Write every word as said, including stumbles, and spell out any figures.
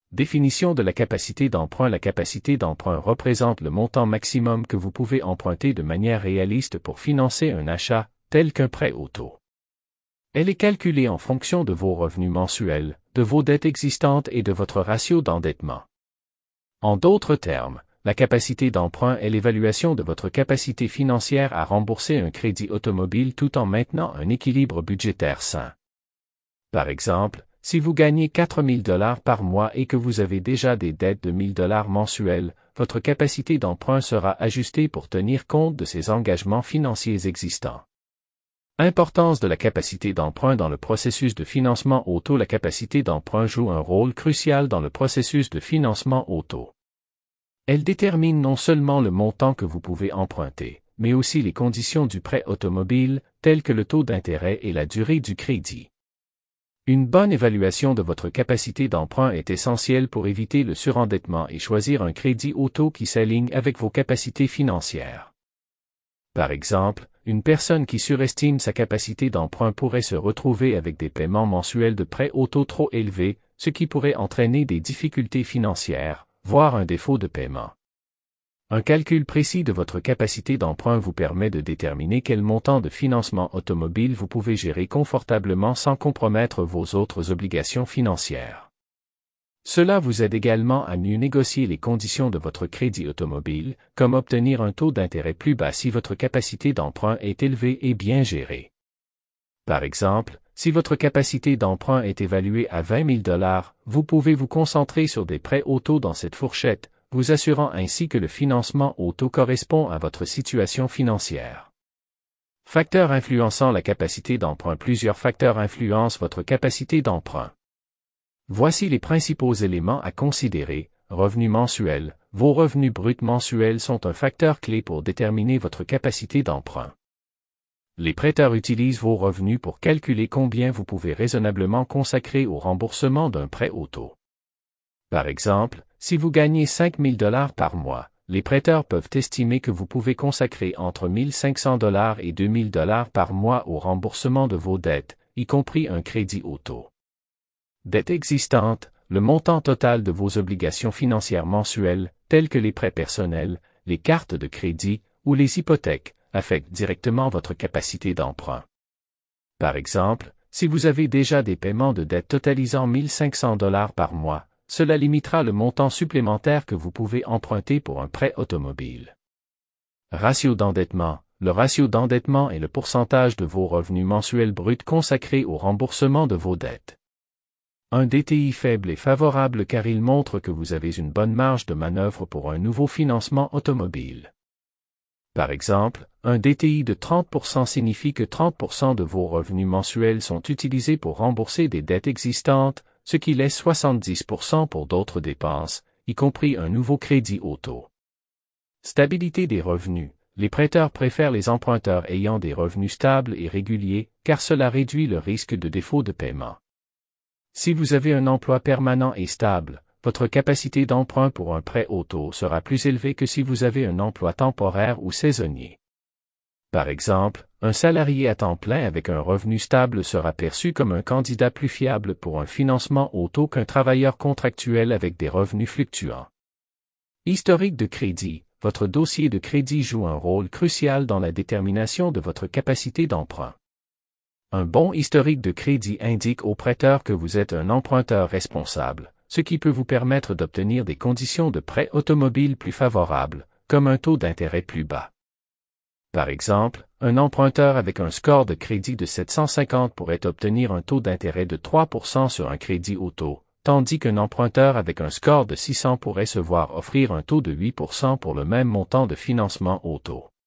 Définition de la capacité d'emprunt. La capacité d'emprunt représente le montant maximum que vous pouvez emprunter de manière réaliste pour financer un achat, tel qu'un prêt auto. Elle est calculée en fonction de vos revenus mensuels, de vos dettes existantes et de votre ratio d'endettement. En d'autres termes, la capacité d'emprunt est l'évaluation de votre capacité financière à rembourser un crédit automobile tout en maintenant un équilibre budgétaire sain. Par exemple, si vous gagnez quatre mille dollars par mois et que vous avez déjà des dettes de mille dollars mensuels, votre capacité d'emprunt sera ajustée pour tenir compte de ces engagements financiers existants. Importance de la capacité d'emprunt dans le processus de financement auto. La capacité d'emprunt joue un rôle crucial dans le processus de financement auto. Elle détermine non seulement le montant que vous pouvez emprunter, mais aussi les conditions du prêt automobile, telles que le taux d'intérêt et la durée du crédit. Une bonne évaluation de votre capacité d'emprunt est essentielle pour éviter le surendettement et choisir un crédit auto qui s'aligne avec vos capacités financières. Par exemple, une personne qui surestime sa capacité d'emprunt pourrait se retrouver avec des paiements mensuels de prêt auto trop élevés, ce qui pourrait entraîner des difficultés financières, voire un défaut de paiement. Un calcul précis de votre capacité d'emprunt vous permet de déterminer quel montant de financement automobile vous pouvez gérer confortablement sans compromettre vos autres obligations financières. Cela vous aide également à mieux négocier les conditions de votre crédit automobile, comme obtenir un taux d'intérêt plus bas si votre capacité d'emprunt est élevée et bien gérée. Par exemple, si votre capacité d'emprunt est évaluée à vingt mille dollars, vous pouvez vous concentrer sur des prêts auto dans cette fourchette, vous assurant ainsi que le financement auto correspond à votre situation financière. Facteurs influençant la capacité d'emprunt. Plusieurs facteurs influencent votre capacité d'emprunt. Voici les principaux éléments à considérer. Revenus mensuels. Vos revenus bruts mensuels sont un facteur clé pour déterminer votre capacité d'emprunt. Les prêteurs utilisent vos revenus pour calculer combien vous pouvez raisonnablement consacrer au remboursement d'un prêt auto. Par exemple, si vous gagnez cinq mille dollars par mois, les prêteurs peuvent estimer que vous pouvez consacrer entre mille cinq cents dollars et deux mille dollars par mois au remboursement de vos dettes, y compris un crédit auto. Dettes existantes, le montant total de vos obligations financières mensuelles, telles que les prêts personnels, les cartes de crédit ou les hypothèques, affectent directement votre capacité d'emprunt. Par exemple, si vous avez déjà des paiements de dettes totalisant mille cinq cents dollars par mois, cela limitera le montant supplémentaire que vous pouvez emprunter pour un prêt automobile. Ratio d'endettement. Le ratio d'endettement est le pourcentage de vos revenus mensuels bruts consacrés au remboursement de vos dettes. Un D T I faible est favorable car il montre que vous avez une bonne marge de manœuvre pour un nouveau financement automobile. Par exemple, un D T I de trente pour cent signifie que trente pour cent de vos revenus mensuels sont utilisés pour rembourser des dettes existantes, ce qui laisse soixante-dix pour cent pour d'autres dépenses, y compris un nouveau crédit auto. Stabilité des revenus. Les prêteurs préfèrent les emprunteurs ayant des revenus stables et réguliers, car cela réduit le risque de défaut de paiement. Si vous avez un emploi permanent et stable, votre capacité d'emprunt pour un prêt auto sera plus élevée que si vous avez un emploi temporaire ou saisonnier. Par exemple, un salarié à temps plein avec un revenu stable sera perçu comme un candidat plus fiable pour un financement auto qu'un travailleur contractuel avec des revenus fluctuants. Historique de crédit. Votre dossier de crédit joue un rôle crucial dans la détermination de votre capacité d'emprunt. Un bon historique de crédit indique au prêteur que vous êtes un emprunteur responsable, ce qui peut vous permettre d'obtenir des conditions de prêt automobile plus favorables, comme un taux d'intérêt plus bas. Par exemple, un emprunteur avec un score de crédit de sept cent cinquante pourrait obtenir un taux d'intérêt de trois pour cent sur un crédit auto, tandis qu'un emprunteur avec un score de six cents pourrait se voir offrir un taux de huit pour cent pour le même montant de financement auto.